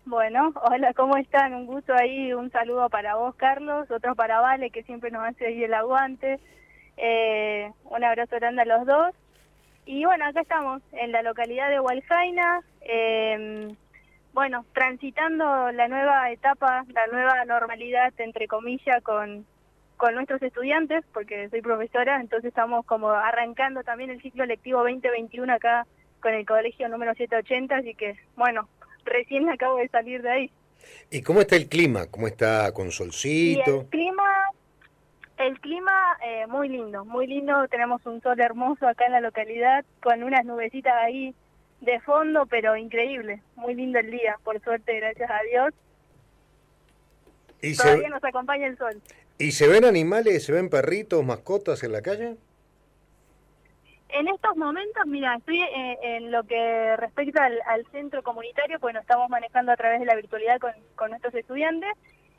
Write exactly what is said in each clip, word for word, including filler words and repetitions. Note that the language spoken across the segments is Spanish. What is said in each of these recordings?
Bueno, hola, ¿cómo están? Un gusto ahí, un saludo para vos, Carlos, otro para Vale, que siempre nos hace ahí el aguante. Eh, un abrazo grande a los dos. Y bueno, acá estamos, en la localidad de Hualjaina, eh, bueno, transitando la nueva etapa, la nueva normalidad, entre comillas, con, con nuestros estudiantes, porque soy profesora, entonces estamos como arrancando también el ciclo lectivo veinte veintiuno acá con el colegio número setecientos ochenta, así que, bueno, recién acabo de salir de ahí. ¿Y cómo está el clima? ¿Cómo está con Y el solcito? clima, el clima eh, muy lindo, muy lindo, tenemos un sol hermoso acá en la localidad, con unas nubecitas ahí de fondo, pero increíble, muy lindo el día, por suerte, gracias a Dios. ¿Y Todavía se, nos acompaña el sol. ¿Y se ven animales, se ven perritos, mascotas en la calle? En estos momentos, mira, estoy eh, en lo que respecta al, al centro comunitario, pues nos estamos manejando a través de la virtualidad con, con nuestros estudiantes,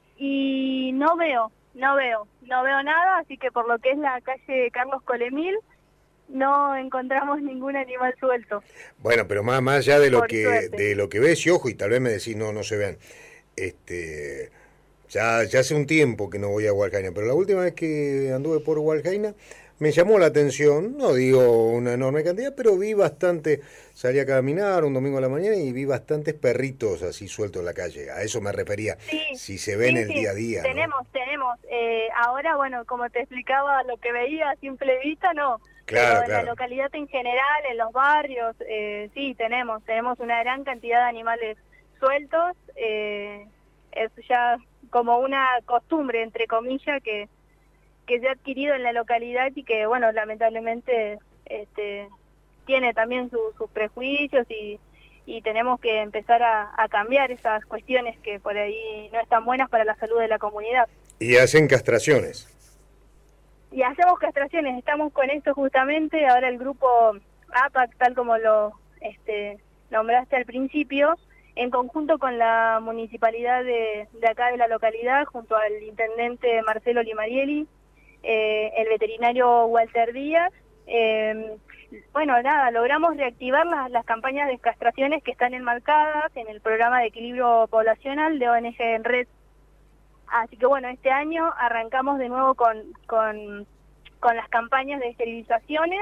y no veo, no veo, no veo nada, así que por lo que es la calle Carlos Colemil, no encontramos ningún animal suelto, Bueno, pero más, más allá de lo por que suerte. de lo que ves y ojo, y tal vez me decís no, no se vean. Este, ya, ya hace un tiempo que no voy a Hualcaina, pero la última vez que anduve por Hualcaina me llamó la atención, no digo una enorme cantidad, pero vi bastante, salí a caminar un domingo a la mañana y vi bastantes perritos así sueltos en la calle. A eso me refería, Sí, si se ven sí, el día sí, a día, ¿no? tenemos, tenemos. Eh, ahora, bueno, como te explicaba, lo que veía a simple vista, no, Claro, pero en la claro. localidad en general, en los barrios, eh, sí, tenemos, tenemos una gran cantidad de animales sueltos. Eh, es ya como una costumbre, entre comillas, que, que se ha adquirido en la localidad y que, bueno, lamentablemente este, tiene también su- sus prejuicios y y tenemos que empezar a, a cambiar esas cuestiones que por ahí no están buenas para la salud de la comunidad. Y hacen castraciones. Y hacemos castraciones, estamos con esto justamente, ahora el grupo A P A C, tal como lo este, nombraste al principio, en conjunto con la municipalidad de, de acá de la localidad, junto al intendente Marcelo Limarieli, eh, el veterinario Walter Díaz, eh, bueno, nada, logramos reactivar las, las campañas de castraciones que están enmarcadas en el programa de equilibrio poblacional de O N G en Red. Así que bueno, este año arrancamos de nuevo con, con, con las campañas de esterilizaciones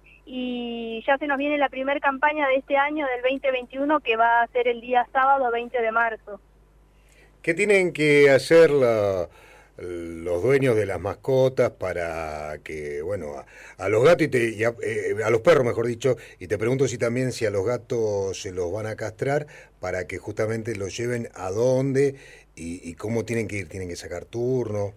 y ya se nos viene la primera campaña de este año, del veinte veintiuno, que va a ser el día sábado veinte de marzo. ¿Qué tienen que hacer la- los dueños de las mascotas para que, bueno, a, a los gatos y, te- y a, eh, a los perros, mejor dicho, y te pregunto si también si a los gatos se los van a castrar para que justamente los lleven a dónde y, y cómo tienen que ir, tienen que sacar turno?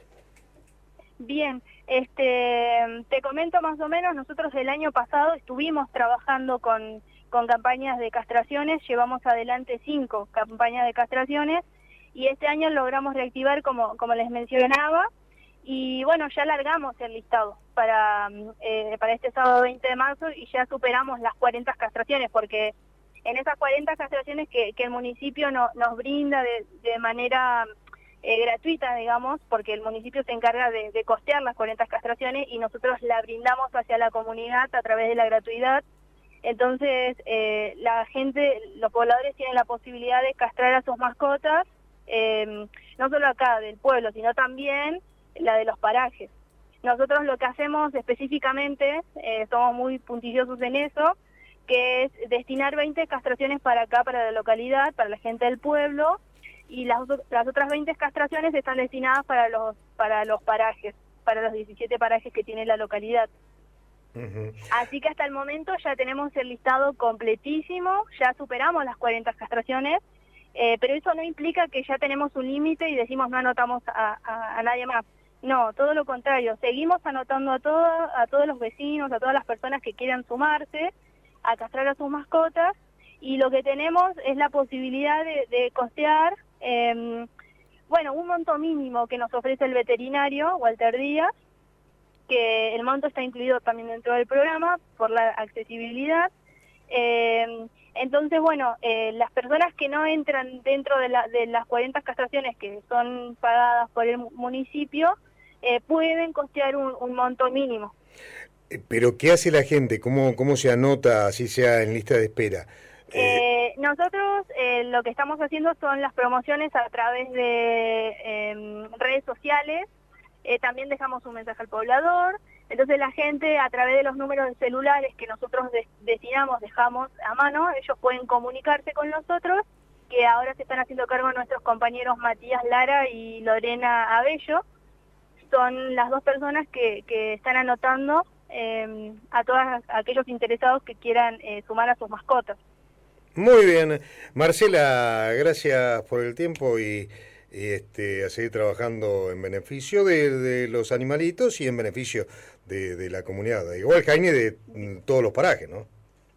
Bien, este, te comento más o menos, nosotros el año pasado estuvimos trabajando con, con campañas de castraciones, llevamos adelante cinco campañas de castraciones y este año logramos reactivar como, como les mencionaba y bueno, ya largamos el listado para, eh, para este sábado veinte de marzo y ya superamos las cuarenta castraciones porque en esas cuarenta castraciones que, que el municipio no, nos brinda de, de manera eh, gratuita, digamos, porque el municipio se encarga de, de costear las cuarenta castraciones y nosotros la brindamos hacia la comunidad a través de la gratuidad. Entonces, eh, la gente, los pobladores tienen la posibilidad de castrar a sus mascotas, eh, no solo acá del pueblo, sino también la de los parajes. Nosotros lo que hacemos específicamente, eh, somos muy puntillosos en eso, que es destinar veinte castraciones para acá, para la localidad, para la gente del pueblo, y las, las otras veinte castraciones están destinadas para los para los parajes, para los diecisiete parajes que tiene la localidad. Ujú. Así que hasta el momento ya tenemos el listado completísimo, ya superamos las cuarenta castraciones, eh, pero eso no implica que ya tenemos un límite y decimos no anotamos a, a, a nadie más. No, todo lo contrario, seguimos anotando a, todo, a todos los vecinos, a todas las personas que quieran sumarse a castrar a sus mascotas, y lo que tenemos es la posibilidad de, de costear, eh, bueno, un monto mínimo que nos ofrece el veterinario, Walter Díaz, que el monto está incluido también dentro del programa por la accesibilidad. Eh, entonces, bueno, eh, las personas que no entran dentro de, la, de las cuarenta castraciones que son pagadas por el municipio, eh, pueden costear un, un monto mínimo. Eh, Pero ¿qué hace la gente? ¿Cómo, cómo se anota, así sea en lista de espera? Eh, nosotros eh, lo que estamos haciendo son las promociones a través de eh, redes sociales, eh, también dejamos un mensaje al poblador, entonces la gente a través de los números de celulares que nosotros de destinamos, dejamos a mano, ellos pueden comunicarse con nosotros, que ahora se están haciendo cargo nuestros compañeros Matías Lara y Lorena Abello, son las dos personas que, que están anotando eh, a todos aquellos interesados que quieran eh, sumar a sus mascotas. Muy bien, Marcela, gracias por el tiempo y, y este, a seguir trabajando en beneficio de, de los animalitos y en beneficio de, de la comunidad. Igual, Jaime, de mm, todos los parajes, ¿no?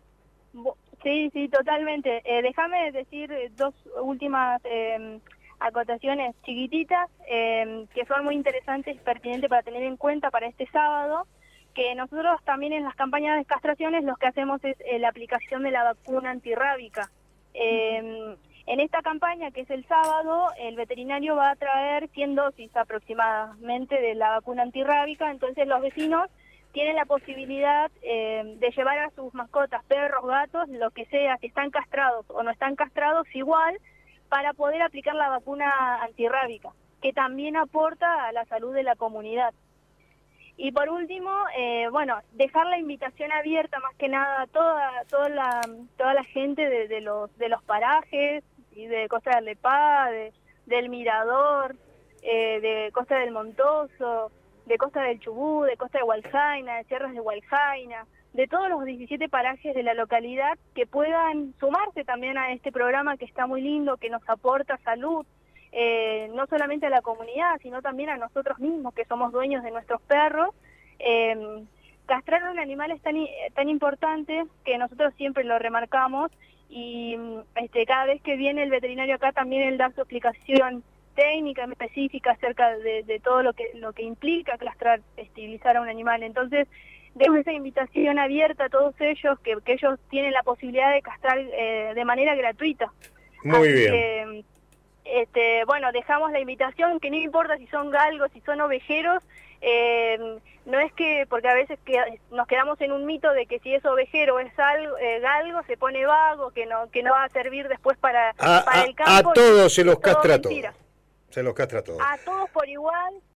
Sí, sí, totalmente. Eh, déjame decir dos últimas eh, acotaciones chiquititas eh, que son muy interesantes y pertinentes para tener en cuenta para este sábado. Que nosotros también en las campañas de castraciones lo que hacemos es eh, la aplicación de la vacuna antirrábica. Eh, en esta campaña, que es el sábado, el veterinario va a traer cien dosis aproximadamente de la vacuna antirrábica, entonces los vecinos tienen la posibilidad eh, de llevar a sus mascotas, perros, gatos, lo que sea, si están castrados o no están castrados, igual, para poder aplicar la vacuna antirrábica, que también aporta a la salud de la comunidad. Y por último, eh, bueno, dejar la invitación abierta más que nada a toda, toda, la, toda la gente de, de, los, de los parajes, y de Costa del Lepá, de, del Mirador, eh, de Costa del Montoso, de Costa del Chubú, de Costa de Hualjaina, de Sierras de Hualjaina, de todos los diecisiete parajes de la localidad que puedan sumarse también a este programa que está muy lindo, que nos aporta salud. Eh, no solamente a la comunidad, sino también a nosotros mismos, que somos dueños de nuestros perros. Eh, castrar a un animal es tan, tan importante que nosotros siempre lo remarcamos y este, cada vez que viene el veterinario acá también él da su explicación técnica específica acerca de, de todo lo que, lo que implica castrar, esterilizar a un animal. Entonces, dejo esa invitación abierta a todos ellos, que, que ellos tienen la posibilidad de castrar eh, de manera gratuita. Muy Así bien. Que, Este, bueno, dejamos la invitación, que no importa si son galgos, si son ovejeros, eh, no es que, porque a veces que, nos quedamos en un mito de que si es ovejero o es algo, eh, galgo, se pone vago, que no que no va a servir después para, A, para a, el campo. a todos se los todo castra mentira. todos. Se los castra todos. A todos por igual,